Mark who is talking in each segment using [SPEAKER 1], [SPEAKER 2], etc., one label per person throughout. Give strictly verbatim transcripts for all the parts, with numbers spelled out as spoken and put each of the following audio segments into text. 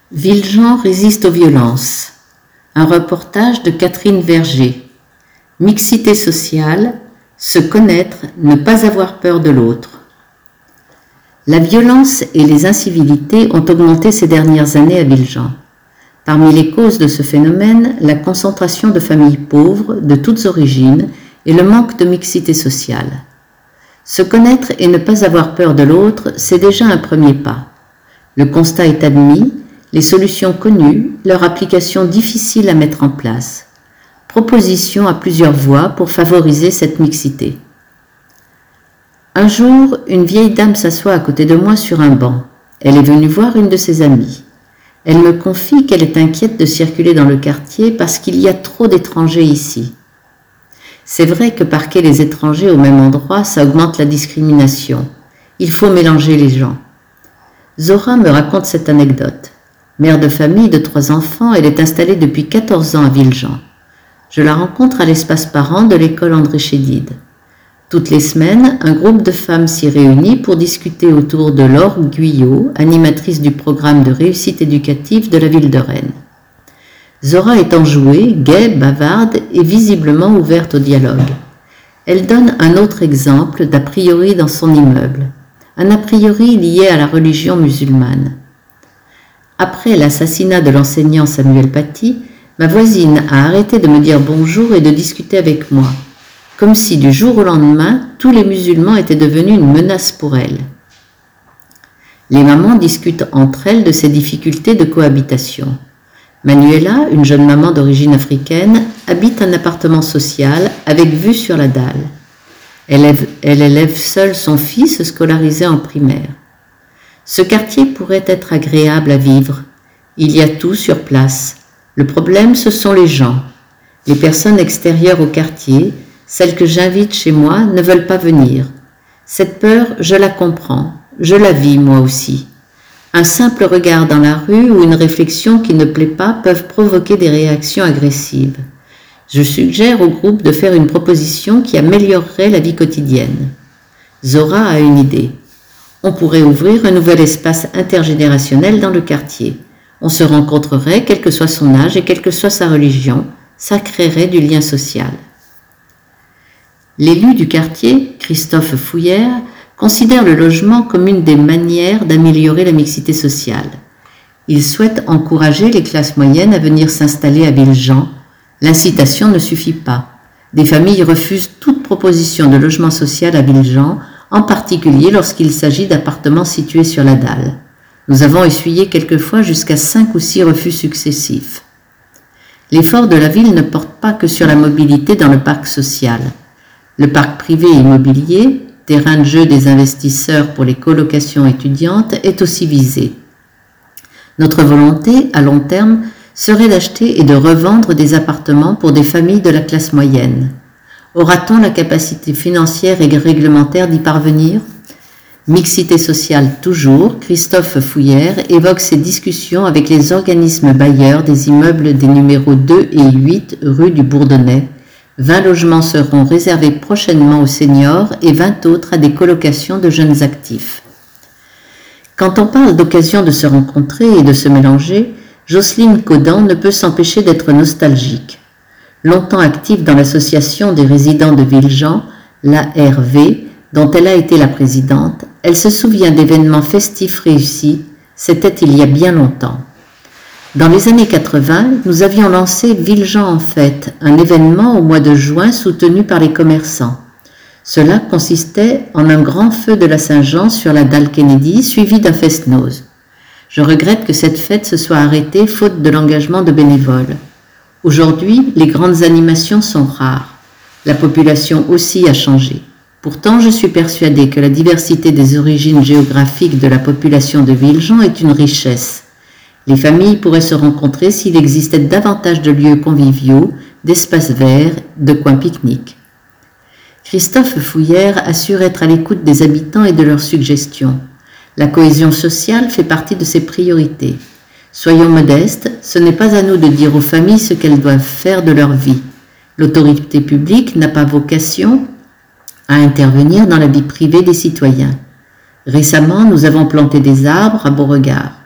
[SPEAKER 1] Villejean résiste aux violences. Un reportage de Catherine Verger. Mixité sociale, se connaître, ne pas avoir peur de l'autre. La violence et les incivilités ont augmenté ces dernières années à Villejean. Parmi les causes de ce phénomène, la concentration de familles pauvres, de toutes origines, et le manque de mixité sociale. Se connaître et ne pas avoir peur de l'autre, c'est déjà un premier pas. Le constat est admis, les solutions connues, leur application difficile à mettre en place. Proposition à plusieurs voies pour favoriser cette mixité. Un jour, une vieille dame s'assoit à côté de moi sur un banc. Elle est venue voir une de ses amies. Elle me confie qu'elle est inquiète de circuler dans le quartier parce qu'il y a trop d'étrangers ici. C'est vrai que parquer les étrangers au même endroit, ça augmente la discrimination. Il faut mélanger les gens. Zora me raconte cette anecdote. Mère de famille de trois enfants, elle est installée depuis quatorze ans à Villejean. Je la rencontre à l'espace parents de l'école André Chédid. Toutes les semaines, un groupe de femmes s'y réunit pour discuter autour de Laure Guyot, animatrice du programme de réussite éducative de la ville de Rennes. Zora est enjouée, gaie, bavarde et visiblement ouverte au dialogue. Elle donne un autre exemple d'a priori dans son immeuble, un a priori lié à la religion musulmane. Après l'assassinat de l'enseignant Samuel Paty, ma voisine a arrêté de me dire bonjour et de discuter avec moi, comme si du jour au lendemain, tous les musulmans étaient devenus une menace pour elle. Les mamans discutent entre elles de ces difficultés de cohabitation. Manuela, une jeune maman d'origine africaine, habite un appartement social avec vue sur la dalle. Elle élève, elle élève seule son fils scolarisé en primaire. Ce quartier pourrait être agréable à vivre. Il y a tout sur place. Le problème, ce sont les gens. Les personnes extérieures au quartier, celles que j'invite chez moi, ne veulent pas venir. Cette peur, je la comprends. Je la vis moi aussi. Un simple regard dans la rue ou une réflexion qui ne plaît pas peuvent provoquer des réactions agressives. Je suggère au groupe de faire une proposition qui améliorerait la vie quotidienne. Zora a une idée. On pourrait ouvrir un nouvel espace intergénérationnel dans le quartier. On se rencontrerait, quel que soit son âge et quelle que soit sa religion. Ça créerait du lien social. L'élu du quartier, Christophe Fouillère, considère le logement comme une des manières d'améliorer la mixité sociale. Il souhaite encourager les classes moyennes à venir s'installer à Villejean. L'incitation ne suffit pas. Des familles refusent toute proposition de logement social à Villejean, en particulier lorsqu'il s'agit d'appartements situés sur la dalle. Nous avons essuyé quelquefois jusqu'à cinq ou six refus successifs. L'effort de la ville ne porte pas que sur la mobilité dans le parc social. Le parc privé et immobilier, terrain de jeu des investisseurs pour les colocations étudiantes, est aussi visé. Notre volonté, à long terme, serait d'acheter et de revendre des appartements pour des familles de la classe moyenne. Aura-t-on la capacité financière et réglementaire d'y parvenir ? Mixité sociale toujours, Christophe Fouillère évoque ses discussions avec les organismes bailleurs des immeubles des numéros deux et huit rue du Bourdonnais. vingt logements seront réservés prochainement aux seniors et vingt autres à des colocations de jeunes actifs. Quand on parle d'occasion de se rencontrer et de se mélanger, Jocelyne Caudan ne peut s'empêcher d'être nostalgique. Longtemps active dans l'association des résidents de Villejean, l'A R V, dont elle a été la présidente, elle se souvient d'événements festifs réussis, c'était il y a bien longtemps. Dans les années quatre-vingts, nous avions lancé Villejean en fête, un événement au mois de juin soutenu par les commerçants. Cela consistait en un grand feu de la Saint-Jean sur la dalle Kennedy, suivi d'un fest-noz. Je regrette que cette fête se soit arrêtée faute de l'engagement de bénévoles. Aujourd'hui, les grandes animations sont rares. La population aussi a changé. Pourtant, je suis persuadée que la diversité des origines géographiques de la population de Villejean est une richesse. Les familles pourraient se rencontrer s'il existait davantage de lieux conviviaux, d'espaces verts, de coins pique-nique. Christophe Fouillère assure être à l'écoute des habitants et de leurs suggestions. La cohésion sociale fait partie de ses priorités. Soyons modestes, ce n'est pas à nous de dire aux familles ce qu'elles doivent faire de leur vie. L'autorité publique n'a pas vocation à intervenir dans la vie privée des citoyens. Récemment, nous avons planté des arbres à Beauregard.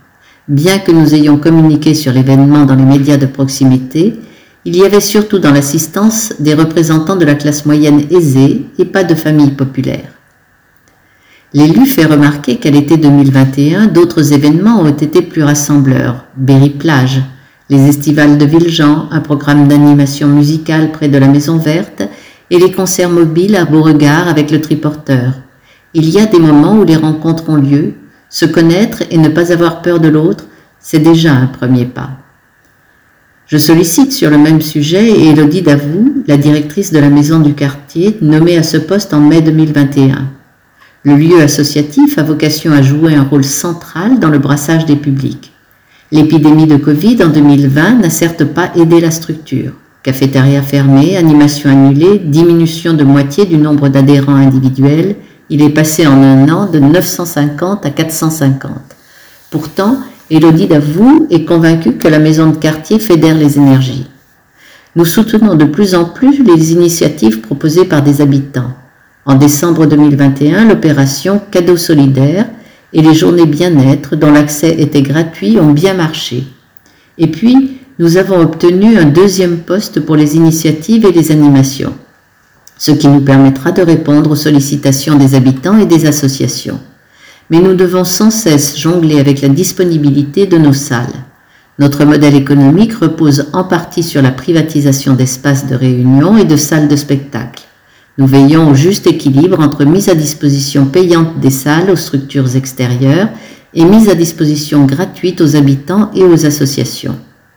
[SPEAKER 1] Bien que nous ayons communiqué sur l'événement dans les médias de proximité, il y avait surtout dans l'assistance des représentants de la classe moyenne aisée et pas de familles populaires. L'élu fait remarquer qu'à l'été deux mille vingt et un, d'autres événements ont été plus rassembleurs. Berry-Plage, les estivales de Villejean, un programme d'animation musicale près de la Maison Verte et les concerts mobiles à Beauregard avec le triporteur. Il y a des moments où les rencontres ont lieu. Se connaître et ne pas avoir peur de l'autre, c'est déjà un premier pas. Je sollicite sur le même sujet Élodie Davout, la directrice de la maison du quartier, nommée à ce poste en mai deux mille vingt et un. Le lieu associatif a vocation à jouer un rôle central dans le brassage des publics. L'épidémie de Covid en deux mille vingt n'a certes pas aidé la structure. Cafétéria fermée, animation annulée, diminution de moitié du nombre d'adhérents individuels. Il est passé en un an de neuf cent cinquante à quatre cent cinquante. Pourtant, Élodie Davout est convaincue que la maison de quartier fédère les énergies. Nous soutenons de plus en plus les initiatives proposées par des habitants. En décembre deux mille vingt et un, l'opération Cadeaux solidaires et les journées bien-être dont l'accès était gratuit ont bien marché. Et puis, nous avons obtenu un deuxième poste pour les initiatives et les animations, ce qui nous permettra de répondre aux sollicitations des habitants et des associations. Mais nous devons sans cesse jongler avec la disponibilité de nos salles. Notre modèle économique repose en partie sur la privatisation d'espaces de réunion et de salles de spectacle. Nous veillons au juste équilibre entre mise à disposition payante des salles aux structures extérieures et mise à disposition gratuite aux habitants et aux associations.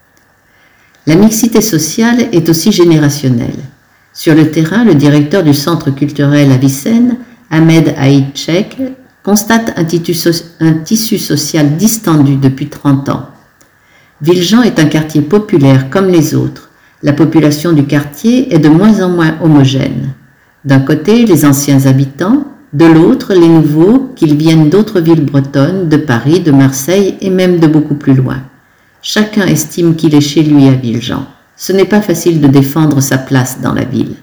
[SPEAKER 1] La mixité sociale est aussi générationnelle. Sur le terrain, le directeur du centre culturel à Vicenne, Ahmed Haïtchek, constate un tissu, un tissu social distendu depuis trente ans. Villejean est un quartier populaire comme les autres. La population du quartier est de moins en moins homogène. D'un côté, les anciens habitants, de l'autre, les nouveaux, qu'ils viennent d'autres villes bretonnes, de Paris, de Marseille et même de beaucoup plus loin. Chacun estime qu'il est chez lui à Villejean. Ce n'est pas facile de défendre sa place dans la ville.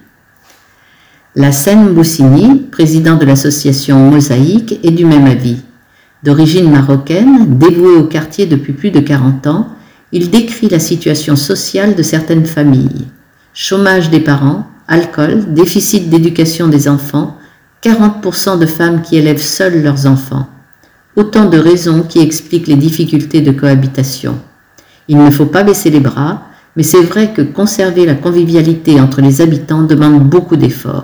[SPEAKER 1] Lassem Boussini, président de l'association Mosaïque, est du même avis. D'origine marocaine, dévoué au quartier depuis plus de quarante ans, il décrit la situation sociale de certaines familles. Chômage des parents, alcool, déficit d'éducation des enfants, quarante pour cent de femmes qui élèvent seules leurs enfants. Autant de raisons qui expliquent les difficultés de cohabitation. Il ne faut pas baisser les bras, mais c'est vrai que conserver la convivialité entre les habitants demande beaucoup d'efforts.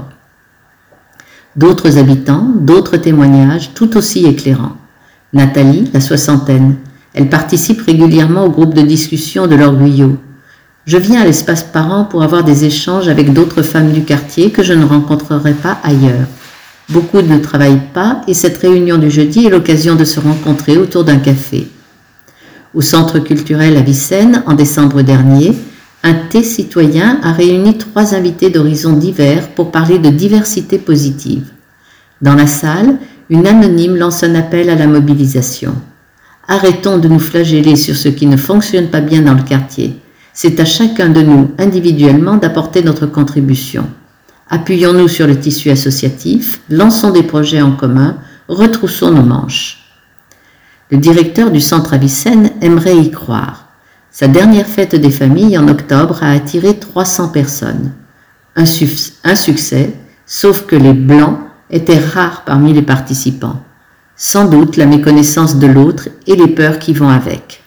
[SPEAKER 1] D'autres habitants, d'autres témoignages, tout aussi éclairants. Nathalie, la soixantaine, elle participe régulièrement au groupe de discussion de l'Orgueillot. Je viens à l'espace parents pour avoir des échanges avec d'autres femmes du quartier que je ne rencontrerai pas ailleurs. Beaucoup ne travaillent pas et cette réunion du jeudi est l'occasion de se rencontrer autour d'un café. Au centre culturel à Vicenne, en décembre dernier, un thé citoyen a réuni trois invités d'horizons divers pour parler de diversité positive. Dans la salle, une anonyme lance un appel à la mobilisation. Arrêtons de nous flageller sur ce qui ne fonctionne pas bien dans le quartier. C'est à chacun de nous, individuellement, d'apporter notre contribution. Appuyons-nous sur le tissu associatif, lançons des projets en commun, retroussons nos manches. Le directeur du centre à Vicenne aimerait y croire. Sa dernière fête des familles en octobre a attiré trois cents personnes. Un, su- un succès, sauf que les blancs étaient rares parmi les participants. Sans doute la méconnaissance de l'autre et les peurs qui vont avec.